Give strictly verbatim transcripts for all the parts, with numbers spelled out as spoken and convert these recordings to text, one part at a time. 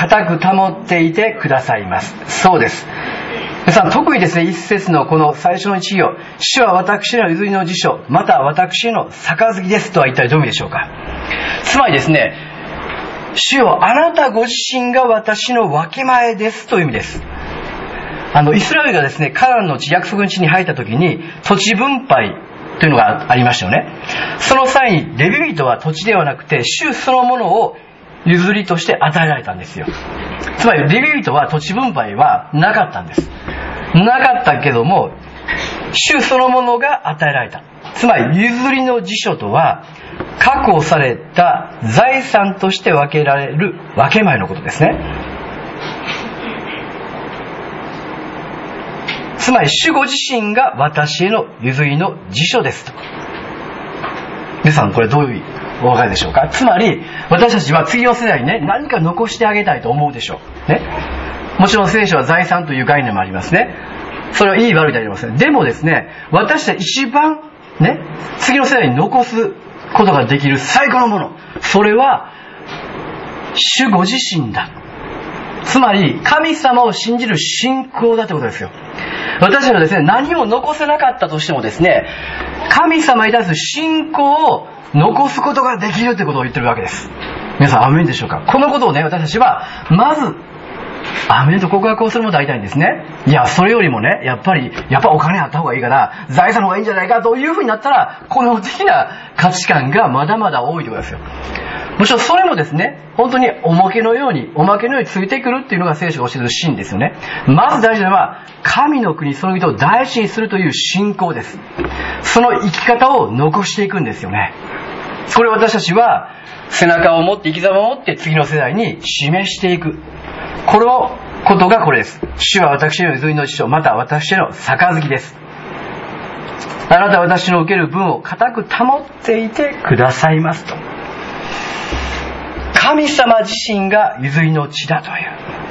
固く保っていてくださいます。そうです。皆さん、特にですね、一節のこの最初の一行、主は私への譲りの辞書、また私への杯ですとは一体どういう意味でしょうか。つまりですね、主よ、あなたご自身が私の分け前ですという意味です。あのイスラエルがですね、カナンの地、約束の地に入った時に土地分配というのがありましたよね。その際にレビ人は土地ではなくて主そのものを譲りとして与えられたんですよ。つまりレビ人は土地分配はなかったんです。なかったけども主そのものが与えられた。つまり譲りの辞書とは確保された財産として分けられる分け前のことですね。つまり主ご自身が私への譲りの辞書ですと。皆さん、これどういうお分かりでしょうか。つまり私たちは次の世代にね、何か残してあげたいと思うでしょうね。もちろん聖書は財産という概念もありますね。それはいい悪いでありません。でもですね、私たち一番ね、次の世代に残すことができる最高のもの、それは主ご自身だ。つまり神様を信じる信仰だということですよ。私たちはですね、何も残せなかったとしてもですね、神様に対する信仰を残すことができるということを言ってるわけです。皆さん、アメンでしょうか。このことをね、私たちはまずアメンと告白をするのも大体ですね。いや、それよりもね、やっぱりやっぱお金あった方がいいから財産の方がいいんじゃないかというふうになったら、この的な価値観がまだまだ多いということですよ。もちろんそれもですね、本当におまけのようにおまけのようについてくるっていうのが聖書が教えているシーンですよね。まず大事なのは神の国、その人を大事にするという信仰です。その生き方を残していくんですよね。これを私たちは背中を持って、生き様を持って次の世代に示していく、このことがこれです。主は私への譲りの辞書、また私への杯です。あなたは私の受ける分を固く保っていてくださいますと。神様自身が譲りの地だという、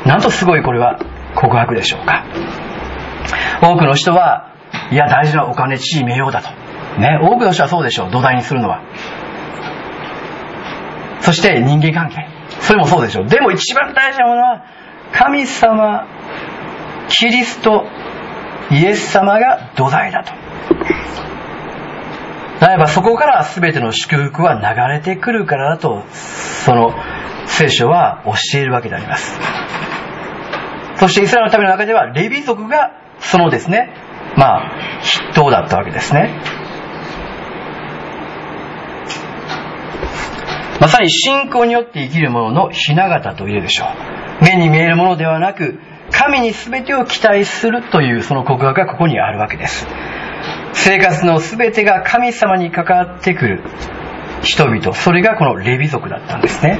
なんとすごいこれは告白でしょうか。多くの人は、いや大事なお金、地位、名誉だとね、多くの人はそうでしょう。土台にするのは。そして人間関係、それもそうでしょう。でも一番大事なものは神様、キリスト、イエス様が土台だと。ならばそこから全ての祝福は流れてくるからだと、その聖書は教えるわけであります。そしてイスラエルの民の中ではレビ族がそのですね、まあ筆頭だったわけですね。まさに信仰によって生きる者の雛形と言えるでしょう。目に見えるものではなく神に全てを期待するというその告白がここにあるわけです。生活の全てが神様に関わってくる人々、それがこのレビ族だったんですね。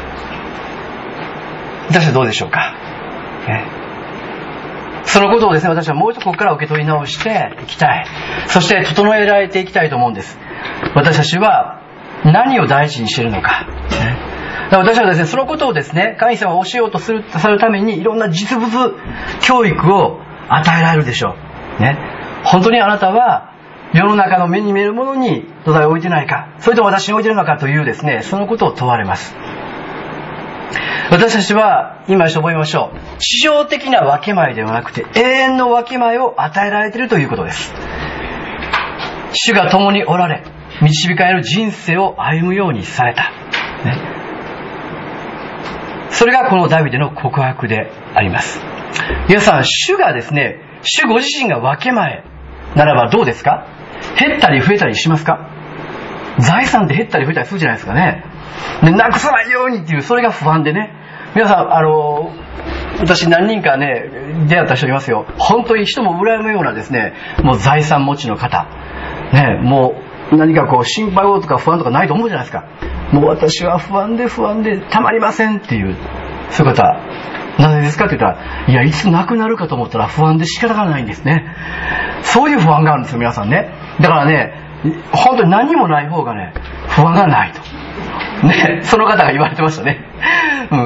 私はどうでしょうか、ね、そのことをですね、私はもう一度ここから受け取り直していきたい。そして整えられていきたいと思うんです。私たちは何を大事にしているのか、ね、だから私はですね、そのことをですね、神様を教えようとするされるためにいろんな実物教育を与えられるでしょう、ね、本当にあなたは世の中の目に見えるものに土台を置いてないか、それとも私に置いているのかというですね、そのことを問われます。私たちは今一度覚えましょう。地上的な分け前ではなくて永遠の分け前を与えられているということです。主が共におられ、導かれる人生を歩むようにされた、ね、それがこのダビデの告白であります。皆さん、主がですね、主ご自身が分け前ならばどうですか？減ったり増えたりしますか？財産って減ったり増えたりするじゃないですかね。で、なくさないようにっていう、それが不安でね。皆さん、あの私何人かね出会った人いますよ。本当に人も羨むようなですね、もう財産持ちの方ね、もう何かこう心配とか不安とかないと思うじゃないですか。もう私は不安で不安でたまりませんっていう、そういう方、なぜですかって言ったら、いやいつ亡くなるかと思ったら不安で仕方がないんですね。そういう不安があるんですよ、皆さんね。だからね、本当に何もない方がね不安がないとね、その方が言われてましたね。うん。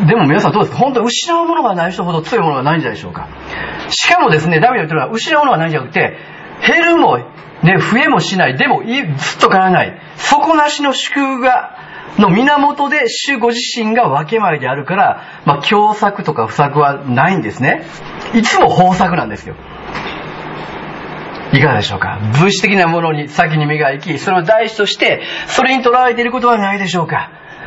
でも皆さんどうですか？本当に失うものがない人ほど強いものがないんじゃないでしょうか。しかもですね、ダビデが言ってるのは、失うものがないんじゃなくて、減るもね、増えもしない、でもずっと変わらない、底なしの祝福がの源で主ご自身が分け前であるから、まあ、凶作とか不作はないんですね。いつも豊作なんですよ。いかがでしょうか。物質的なものに先に目が行き、それを第一としてそれに捉えていることはないでしょうか。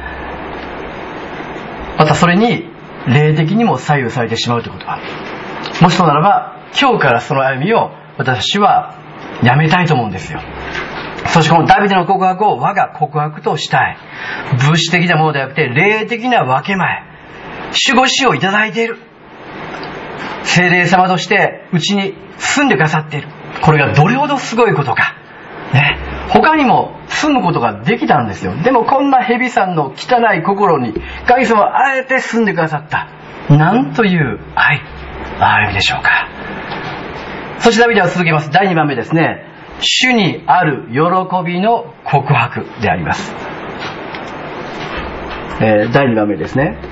またそれに霊的にも左右されてしまうということは、もしそうならば今日からその歩みを私はやめたいと思うんですよ。そしてこのダビデの告白を我が告白としたい。物質的なものではなくて霊的な分け前、守護神をいただいている聖霊様としてうちに住んでくださっている。これがどれほどすごいことか、ね、他にも住むことができたんですよ。でもこんな蛇さんの汚い心に神様はあえて住んでくださった。なんという愛、愛でしょうか。そしてダビデは続けます。だいにばんめですね。主にある喜びの告白であります。えー、だいにばんめですね。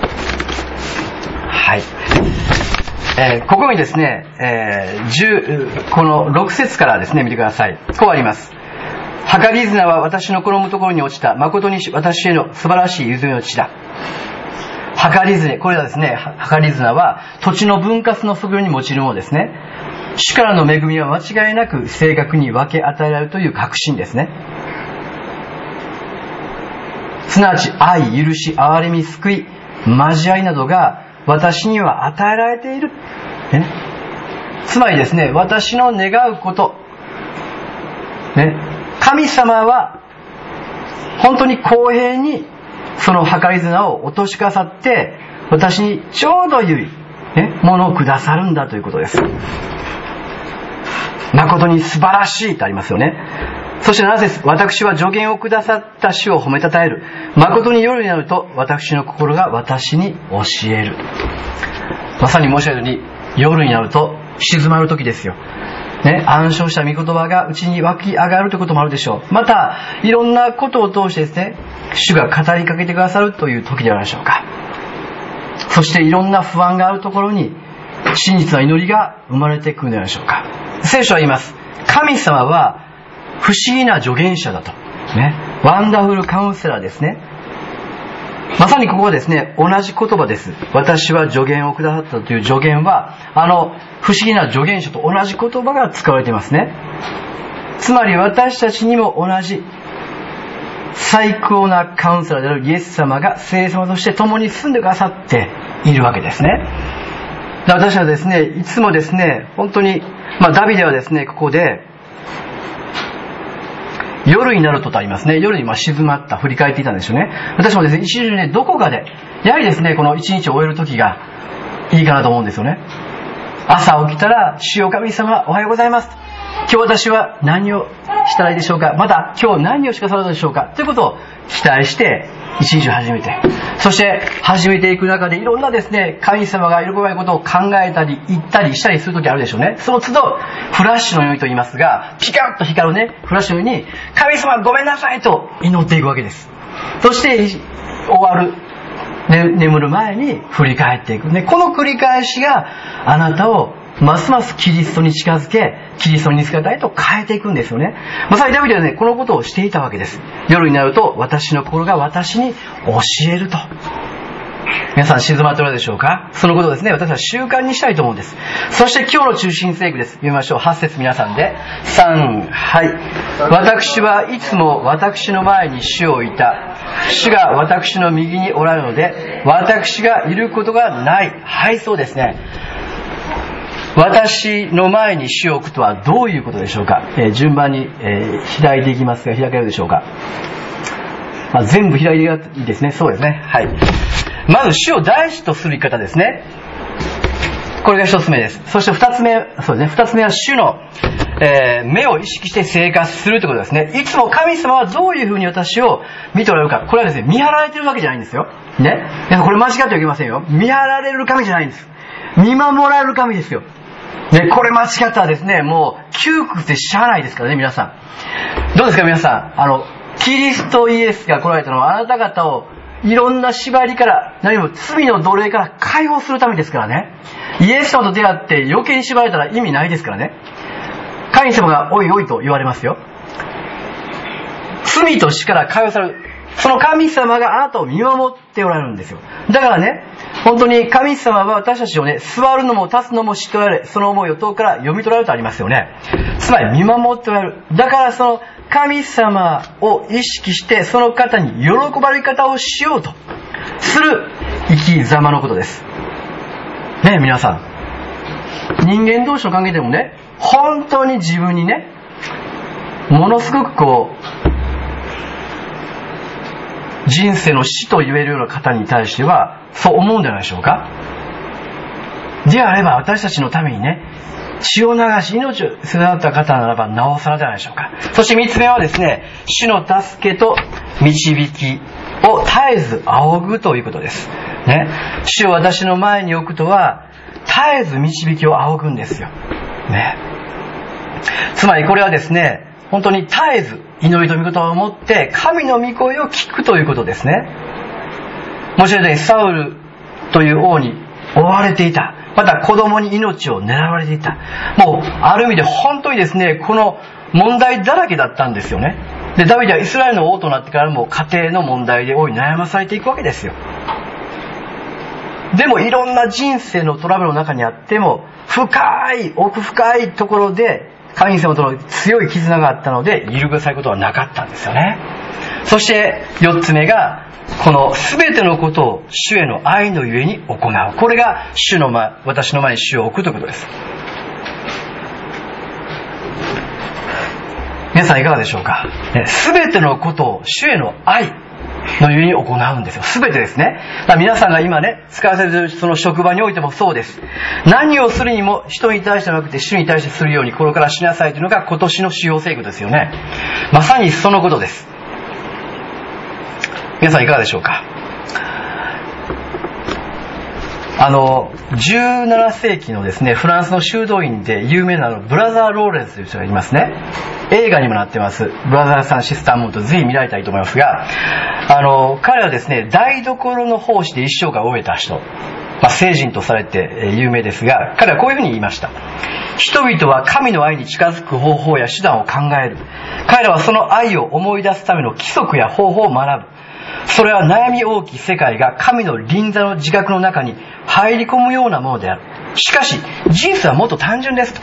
はい。えー、ここにですね、えー、じゅうこのろく節からですね見てください。こうあります。はかり綱は私の好むところに落ちた。誠に私への素晴らしい譲りの地だ。はかり綱、これはですね、はかり綱は土地の分割の測量に用いるものですね。主からの恵みは間違いなく正確に分け与えられるという確信ですね。すなわち愛、許し、憐れみ、救い、交わりなどが私には与えられている、ね、つまりですね、私の願うこと、ね、神様は本当に公平にそのはかり綱を落としかさって私にちょうど良い、ね、ものをくださるんだということです。誠に素晴らしいとありますよね。そしてなぜ私は助言をくださった主を褒めたたえる。誠に夜になると私の心が私に教える。まさに申し上げたように夜になると静まる時ですよ、ね、暗唱した御言葉がうちに湧き上がるということもあるでしょう。またいろんなことを通してですね、主が語りかけてくださるという時ではないでしょうか。そしていろんな不安があるところに真実な祈りが生まれてくるのではないでしょうか。聖書は言います。神様は不思議な助言者だと、ね、ワンダフルカウンセラーですね。まさにここはですね、同じ言葉です。私は助言をくださったという助言はあの不思議な助言者と同じ言葉が使われていますね。つまり私たちにも同じ最高なカウンセラーであるイエス様が聖霊様として共に住んでくださっているわけですね。私はですね、いつもですね、本当に、まあ、ダビデはですね、ここで夜になるととありますね。夜にまあ静まった、振り返っていたんでしょうね。私もですね、一日ね、どこかでやはりですね、この一日を終える時がいいかなと思うんですよね。朝起きたら、主よ神様おはようございます、今日私は何をしたらいいでしょうか、また今日何をしてくださるでしょうかということを期待して一日を始めて、そして始めていく中でいろんなですね、神様が喜ばれることを考えたり言ったりしたりする時あるでしょうね。その都度フラッシュのようにと言いますが、ピカッと光るね、フラッシュのように神様ごめんなさいと祈っていくわけです。そして終わる、ね、眠る前に振り返っていく、ね、この繰り返しがあなたをますますキリストに近づけ、キリストに似つかりたいと変えていくんですよね。まさにダビデはね、このことをしていたわけです。夜になると私の心が私に教えると。皆さん静まっておられるでしょうか。そのことをですね、私は習慣にしたいと思うんです。そして今日の中心聖句です。読みましょう。はち節皆さんで。さん、はい。私はいつも私の前に主を置いた。主が私の右におられるので、私がいることがない。はい、そうですね。私の前に主を置くとはどういうことでしょうか。えー、順番に、えー、開いていきますが、開けるでしょうか。まあ、全部開いていいですね。そうですね。はい。まず主を大事とする言い方ですね。これが一つ目です。そして二つ目、そうですね。二つ目は主の、えー、目を意識して生活するということですね。いつも神様はどういうふうに私を見ておられるか。これはですね、見張られてるわけじゃないんですよ。ね。これ間違ってはいけませんよ。見張られる神じゃないんです。見守られる神ですよ。ね、これ間違ったらですね、もう窮屈でしゃあないですからね、皆さん。どうですか皆さん。あの、キリストイエスが来られたのはあなた方をいろんな縛りから、何も罪の奴隷から解放するためですからね。イエス様と出会って余計に縛られたら意味ないですからね。神様がおいおいと言われますよ。罪と死から解放される。 その神様があなたを見守っておられるんですよ。だからね、本当に神様は私たちをね、座るのも立つのも知っておられ、その思いを遠くから読み取られるとありますよね。つまり見守っておられる。だからその神様を意識して、その方に喜ばれ方をしようとする生き様のことです。ね、皆さん。人間同士の関係でもね、本当に自分にね、ものすごくこう、人生の死と言えるような方に対してはそう思うんじゃないでしょうか。であれば私たちのためにね、血を流し命を捨てた方ならばなおさらじゃないでしょうか。そして三つ目はですね、主の助けと導きを絶えず仰ぐということですね。主を私の前に置くとは絶えず導きを仰ぐんですよね。つまりこれはですね、本当に絶えず祈りと御言葉を持って神の御声を聞くということですね。もちろんね、サウルという王に追われていた。また子供に命を狙われていた。もうある意味で本当にですね、この問題だらけだったんですよね。で、ダビデはイスラエルの王となってからも家庭の問題で大いに悩まされていくわけですよ。でもいろんな人生のトラブルの中にあっても、深い奥深いところで神様との強い絆があったので揺るがされることはなかったんですよね。そして四つ目が、この全てのことを主への愛のゆえに行う。これが主の前、私の前に主を置くということです。皆さんいかがでしょうか。全てのことを主への愛のゆえに行うんですよ。全てですね。だから皆さんが今ね、使わせるその職場においてもそうです。何をするにも人に対してじゃなくて主に対してするようにこれからしなさいというのが今年の主要聖句ですよね。まさにそのことです。皆さんいかがでしょうか。あのじゅうなな世紀のですね、フランスの修道院で有名なのブラザー・ローレンスという人がいますね。映画にもなってます。ブラザーさんシスタームーンとぜひ見られたいと思いますが、あの彼はですね、台所の奉仕で一生涯を終えた人、まあ、聖人とされて有名ですが、彼はこういうふうに言いました。人々は神の愛に近づく方法や手段を考える。彼らはその愛を思い出すための規則や方法を学ぶ。それは悩み大きい世界が神の臨座の自覚の中に入り込むようなものである。しかし人生はもっと単純ですと。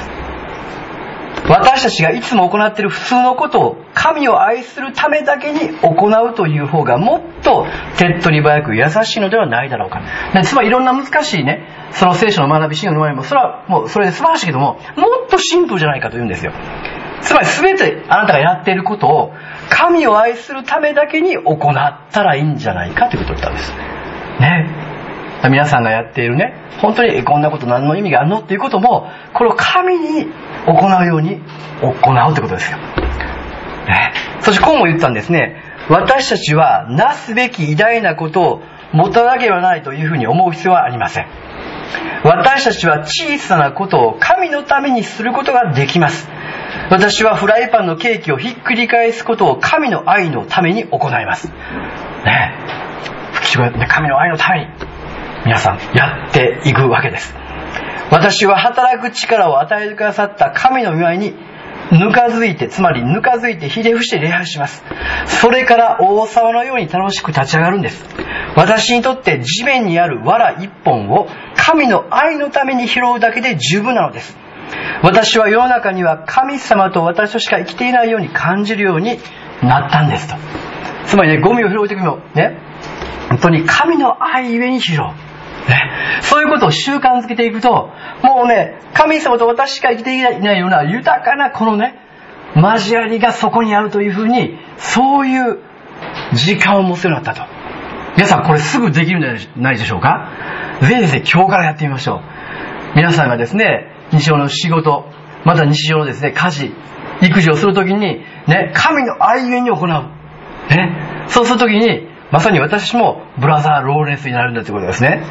私たちがいつも行っている普通のことを神を愛するためだけに行うという方がもっと手っ取り早く優しいのではないだろうか。つまりいろんな難しいね、その聖書の学びシーンの前にもそれはもうそれで素晴らしいけども、もっとシンプルじゃないかと言うんですよ。つまり全てあなたがやっていることを神を愛するためだけに行ったらいいんじゃないかということを言ったんですね。皆さんがやっているね、本当にこんなこと何の意味があるのっていうことも、これを神に行うように行うということですよ、ね、そしてこうも言ったんですね。私たちはなすべき偉大なことを持たなければならないというふうに思う必要はありません。私たちは小さなことを神のためにすることができます。私はフライパンのケーキをひっくり返すことを神の愛のために行います、ね、神の愛のために皆さんやっていくわけです。私は働く力を与えてくださった神の御前にぬかづいて、つまりぬかづいてひれ伏して礼拝します。それから大沢のように楽しく立ち上がるんです。私にとって地面にある藁一本を神の愛のために拾うだけで十分なのです。私は世の中には神様と私としか生きていないように感じるようになったんですと。つまりね、ゴミを拾う時もね、本当に神の愛ゆえに拾う、ね、そういうことを習慣づけていくと、もうね、神様と私しか生きていないような豊かなこのね、交わりがそこにあるというふうに、そういう時間を持つようになったと。皆さんこれすぐできるんじゃないでしょうか。ぜひですね、今日からやってみましょう。皆さんがですね、日常の仕事、また日常のですね、家事、育児をするときにね、神の愛ゆえに行う、ね、そうするときにまさに私もブラザー・ローレンスになるんだということですね。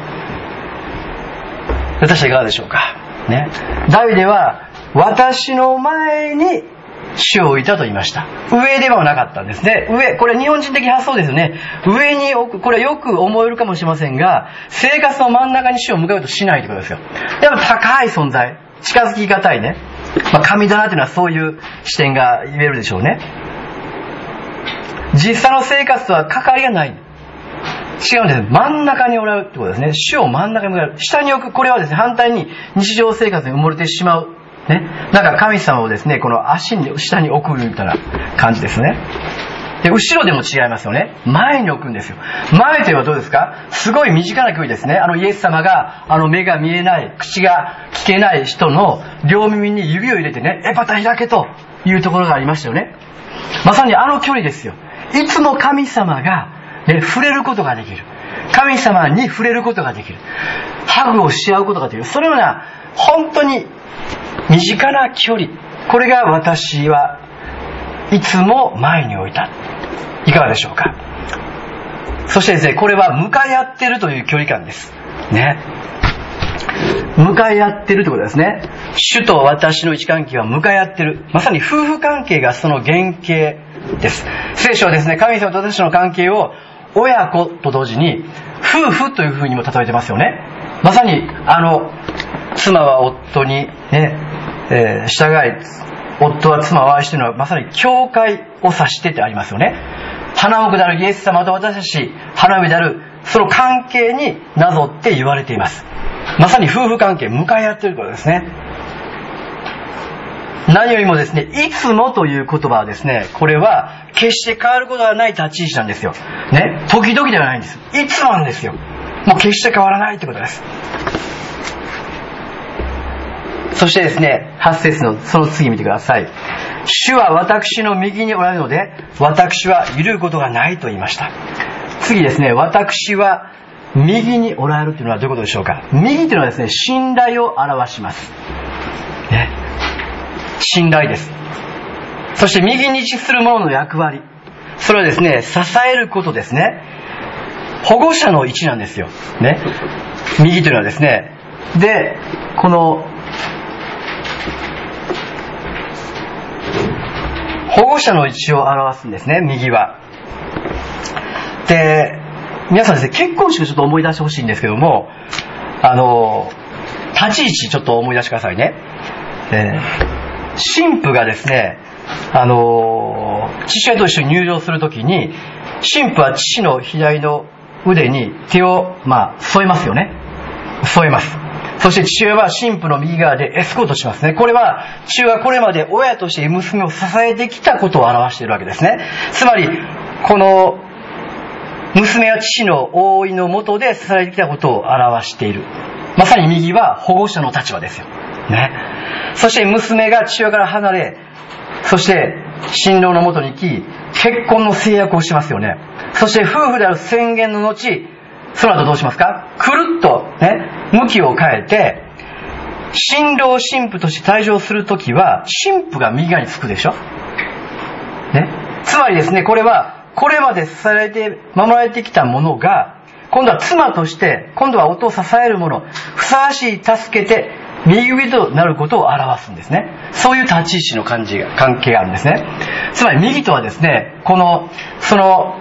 私はいかがでしょうか、ね、ダビデは私の前に主を置いたと言いました。上ではなかったんですね。上、これ日本人的発想ですよね。上に置く、これよく思えるかもしれませんが、生活の真ん中に主を向かうとしないということですよ。やっぱ高い存在、近づきがたいね、まあ、神だなというのはそういう視点が言えるでしょうね。 実際の生活とは関わりがない。違うんです。真ん中におられるってことですね。主を真ん中におられる。下に置く、これはですね、反対に日常生活に埋もれてしまう。ね。なんか神様をですね、この足に、下に置くみたいな感じですね。で、後ろでも違いますよね。前に置くんですよ。前というのはどうですか？すごい身近な距離ですね。あのイエス様が、あの目が見えない、口が聞けない人の両耳に指を入れてね、エパタ開けというところがありましたよね。まさにあの距離ですよ。いつも神様が、ね、触れることができる。神様に触れることができる。ハグをし合うことができる。そのような、本当に身近な距離。これが私はいつも前に置いた。いかがでしょうか。そしてですね、これは向かい合ってるという距離感です。ね。向かい合ってるということですね。主と私の位置関係は向かい合ってる。まさに夫婦関係がその原型です。聖書はですね、神様と私の関係を親子と同時に夫婦というふうにも例えてますよね。まさにあの妻は夫にね、えー、従い、夫は妻を愛しているのはまさに教会を指してってありますよね。花婿であるイエス様と私たち花嫁であるその関係になぞって言われています。まさに夫婦関係向かい合っていることですね。何よりもですね、いつもという言葉はですね、これは決して変わることがない立ち位置なんですよ。ね、時々ではないんです。いつもなんですよ。もう決して変わらないということです。そしてですね、はち節のその次見てください。主は私の右におられるので、私は揺るぐことがないと言いました。次ですね、私は右におられるというのはどういうことでしょうか。右というのはですね、信頼を表します。ね、信頼です。そして右に位置する者の役割。それはですね、支えることですね。保護者の位置なんですよ。ね。右というのはですね。で、この、保護者の位置を表すんですね、右は。で、皆さんですね、結婚式をちょっと思い出してほしいんですけども、あの、立ち位置ちょっと思い出してくださいね。えー、神父がですね、あの、父親と一緒に入場するときに、神父は父の左の腕に手を、まあ、添えますよね。添えます。そして父親は神父の右側でエスコートしますね。これは父親がこれまで親として娘を支えてきたことを表しているわけですね。つまりこの娘は父の覆いの下で支えてきたことを表している。まさに右は保護者の立場ですよ、ね。そして娘が父親から離れ、そして新郎の元に行き結婚の制約をしますよね。そして夫婦である宣言の後、その後どうしますか？くるっとね、向きを変えて、新郎新婦として退場するときは、新婦が右側につくでしょ？ね。つまりですね、これは、これまで支えて、守られてきたものが、今度は妻として、今度は夫を支えるもの、ふさわしい助けて、右上となることを表すんですね。そういう立ち位置の感じが、関係があるんですね。つまり右とはですね、この、その、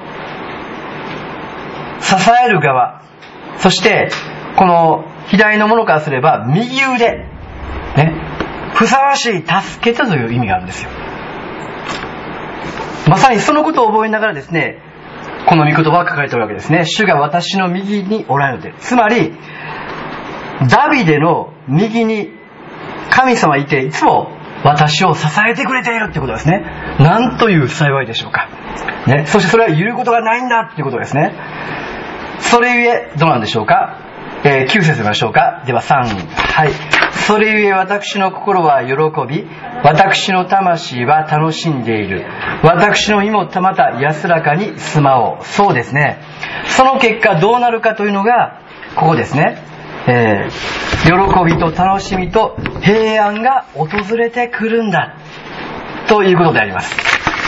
支える側、そしてこの左の者からすれば右腕、ね、ふさわしい助けてという意味があるんですよ。まさにそのことを覚えながらですね、この御言葉は書かれているわけですね。主が私の右におられるので、つまりダビデの右に神様いていつも私を支えてくれているということですね。なんという幸いでしょうか、ね。そしてそれは揺るぐことがないんだということですね。それゆえどうなんでしょうか。えー、きゅう節見ましょうか。ではさん、はい。それゆえ私の心は喜び、私の魂は楽しんでいる。私の身もまた安らかに住まおう。そうですね。その結果どうなるかというのがここですね。えー、喜びと楽しみと平安が訪れてくるんだということであります。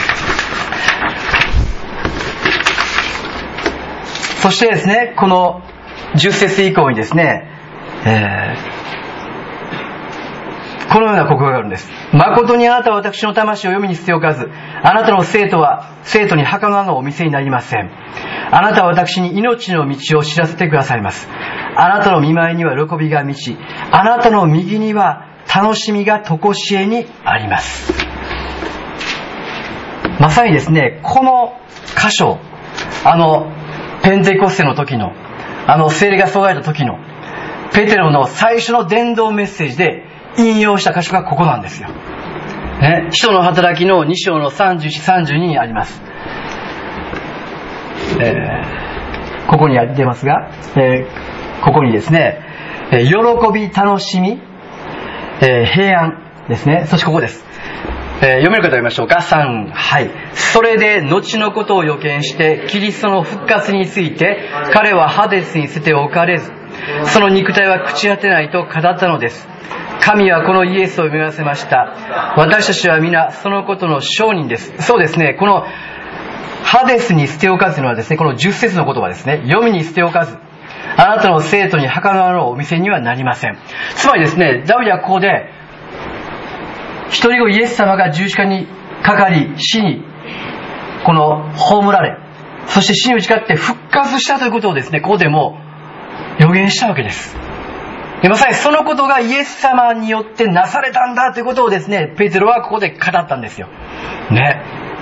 そしてですね、このじゅっ節以降にですね、えー、このような告白があるんです。誠にあなたは私の魂を読みに捨ておかず、あなたの生徒は生徒に儚のお見せになりません。あなたは私に命の道を知らせてくださいます。あなたの見舞いには喜びが満ち、あなたの右には楽しみが常しえにあります。まさにですね、この箇所を、あのペンテコステの時の、あの聖霊が注がれた時のペテロの最初の伝道メッセージで引用した箇所がここなんですよ、ね、使徒の働きのに章のさんじゅういち、さんじゅうににあります。えー、ここに出ますが、えー、ここにですね、えー、喜び、楽しみ、えー、平安ですね。そしてここです。えー、読める方読みましょうか。さん、はい。それで後のことを予見してキリストの復活について彼はハデスに捨てておかれず、その肉体は朽ち果てないと語ったのです。神はこのイエスを巡らせました。私たちは皆そのことの証人です。そうですね、このハデスに捨ておかずというのはですね、このじゅっ節の言葉ですね。黄泉に捨ておかず、あなたの生徒に墓のあるお店にはなりません。つまりですね、ダビデはここで一人子イエス様が十字架にかかり、死にこの葬られ、そして死に打ち勝って復活したということをですね、ここでも予言したわけです。でまさにそのことがイエス様によってなされたんだということをですね、ペテロはここで語ったんですよね。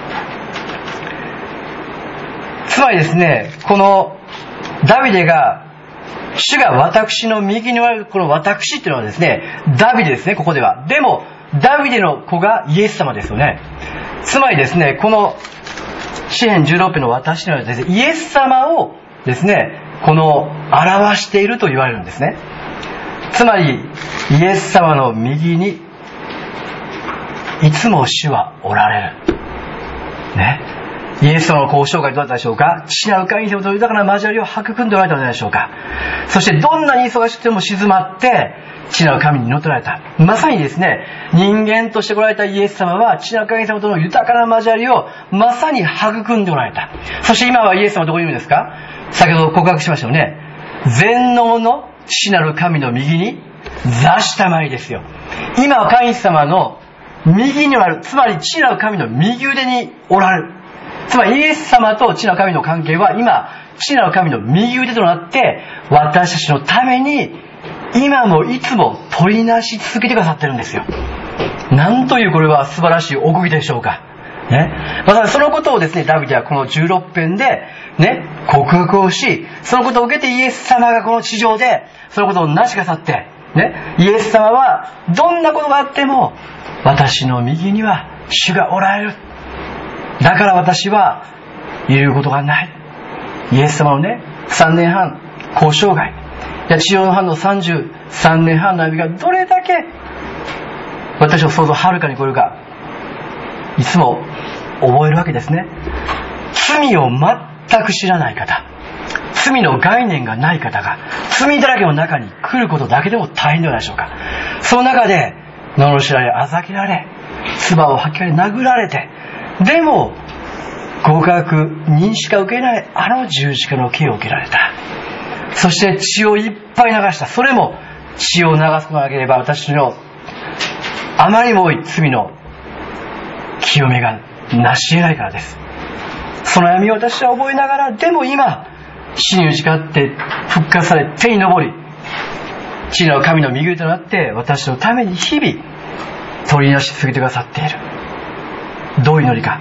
つまりですね、このダビデが主が私の右におられる、この私っていうのはですね、ダビデですね、ここでは。でもダビデの子がイエス様ですよね。つまりですね、この詩編じゅうろく編の私のようにですね、イエス様をですね、この表していると言われるんですね。つまりイエス様の右にいつも主はおられるね。イエス様の交渉会どうだったでしょうか。父なる神様と豊かな交わりを育んでおられたのでしょうか。そしてどんなに忙しくても静まって父なる神に祈っておられた。まさにですね、人間として来られたイエス様は父なる神様との豊かな交わりをまさに育んでおられた。そして今はイエス様はどこにいるんですか。先ほど告白しましたよね。全能の父なる神の右に座したまりですよ。今は神様の右にある、つまり父なる神の右腕におられる。つまりイエス様と父なる神の関係は今父なる神の右腕となって私たちのために今もいつも取りなし続けてくださってるんですよ。なんというこれは素晴らしい奥義でしょうかね。またそのことをですね、ダビデはこのじゅうろく編でね、告白をし、そのことを受けてイエス様がこの地上でそのことをなしなさってね、イエス様はどんなことがあっても私の右には主がおられる。だから私は言うことがない。イエス様のね、さんねんはん交渉外、いや地上の藩のさんじゅうさんねんはんの歩みがどれだけ私の想像をはるかに超えるか、いつも覚えるわけですね。罪を全く知らない方、罪の概念がない方が罪だらけの中に来ることだけでも大変ではないでしょうか。その中で罵られ、あざけられ、唾を吐きかれ、殴られて、でも極悪認識が受けないあの十字架の刑を受けられた。そして血をいっぱい流した。それも血を流すことがなければ私のあまりにも多い罪の清めがなし得ないからです。その闇を私は覚えながら、でも今死に打ち勝って復活され天に昇り、父なる神の右腕となって私のために日々取りなし続けてくださっている。どういう祈りか。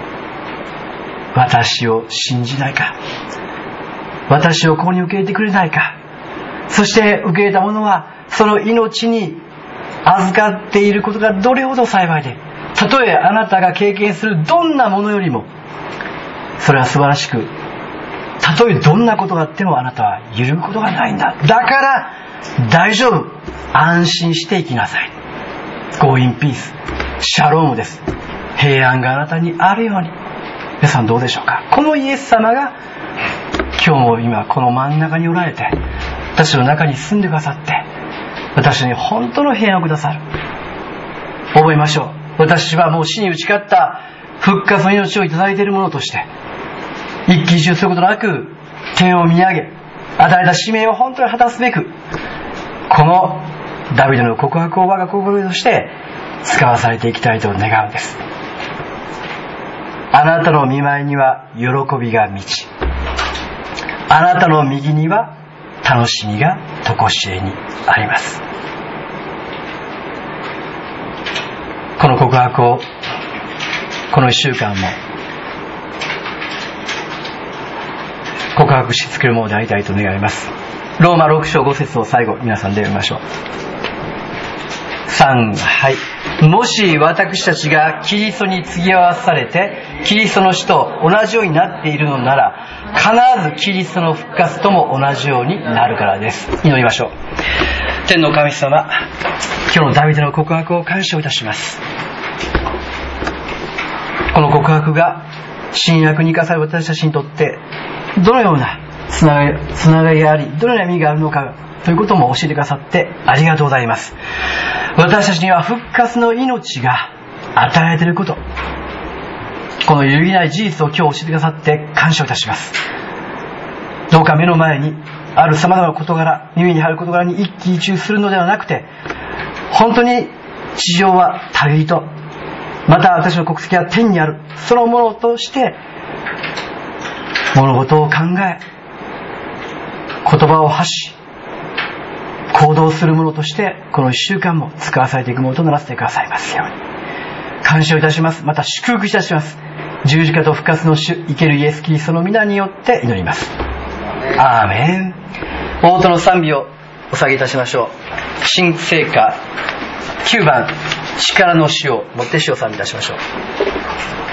私を信じないか、私をここに受け入れてくれないか。そして受け入れた者はその命に預かっていることがどれほど幸いで、たとえあなたが経験するどんなものよりもそれは素晴らしく、たとえどんなことがあってもあなたは揺るぐことがないんだ。だから大丈夫、安心して生きなさい。 Go in peace、 シャロームです。平安があなたにあるように。皆さんどうでしょうか。このイエス様が今日も今この真ん中におられて、私の中に住んでくださって、私に本当の平安をくださる。覚えましょう。私はもう死に打ち勝った復活の命をいただいているものとして、一喜一憂することなく天を見上げ、与えられた使命を本当に果たすべく、このダビデの告白を我が告白として使わされていきたいと願うんです。あなたの見舞いには喜びが満ち、あなたの右には楽しみが常しえにあります。この告白をこの一週間も告白し作るものでありたいと願います。ローマろく章ご節を最後皆さんで読みましょう。さん、はい。もし私たちがキリストに継ぎ合わされてキリストの死と同じようになっているのなら、必ずキリストの復活とも同じようになるからです。祈りましょう。天の神様、今日のダビデの告白を感謝いたします。この告白が新約に生かされる私たちにとってどのようなつながり、つながりがあり、どのような意味があるのかということも教えてくださってありがとうございます。私たちには復活の命が与えられていること、この揺るぎない事実を今日教えてくださって感謝いたします。どうか目の前にある様々な事柄、耳に入る事柄に一喜一憂するのではなくて、本当に地上は旅人、また私の国籍は天にある、そのものとして物事を考え、言葉を発し、行動するものとしてこの一週間も使わされていくものとならせてくださいますように感謝をいたします。また祝福いたします。十字架と復活の主、生けるイエスキリストの皆によって祈ります。アーメン。大音の賛美をお下げいたしましょう。新聖歌きゅうばん、力の主をもって主を賛美いたしましょう。